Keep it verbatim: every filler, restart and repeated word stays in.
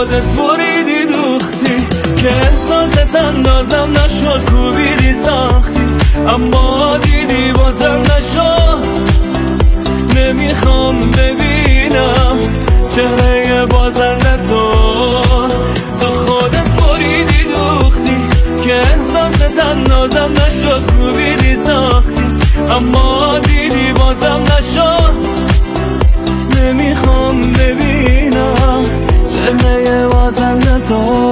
خودت بریدی دوختی که احساست اندازم نشد، کوبیدی ساختی اما دیدی بازم نشد. نمیخوام ببینم چهره بازنده تو، تو خودت بریدی دوختی که احساست اندازم نشد، کوبیدی ساختی اما دیدی بازم نشد. نمیخوام ببینم چهره بازنده تو.